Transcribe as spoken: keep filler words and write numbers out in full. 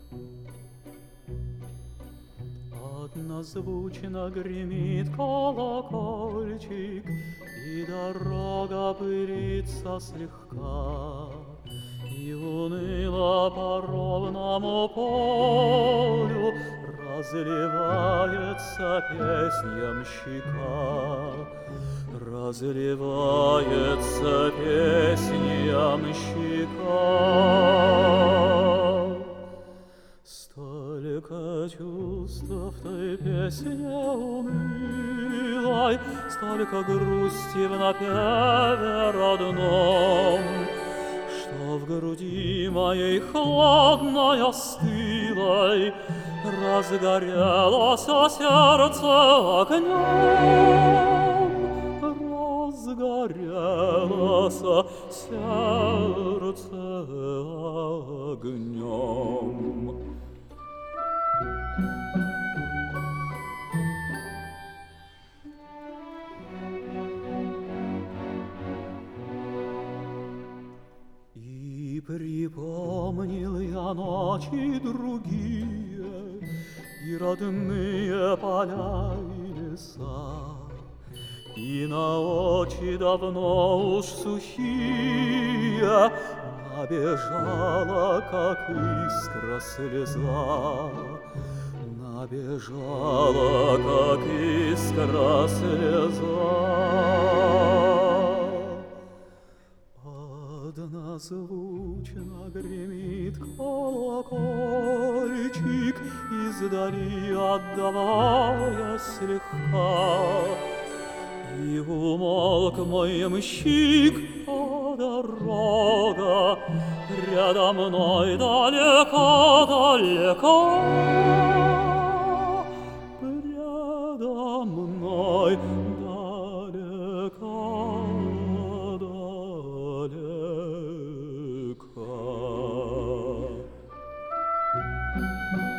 Однозвучно гремит колокольчик, и дорога пырится слегка, и уныло по ровному полю разливается песнь ямщика, разливается песнь ямщика. Столько чувств в той песне унылой, столько грусти в напеве родном, что в груди моей холодной остылой разгорелось сердце огнем, разгорелось сердце огнем. И припомнил я ночи другие, и родные поля и леса, и на очи давно уж сухие набежала, как искра, слеза, набежала, как искра, слеза. Однозвучно гремит колокольчик, издали отдавая слегка, и умолк мой ямщик, а дорога рядом мной далеко-далеко, предо мной далеко-далеко.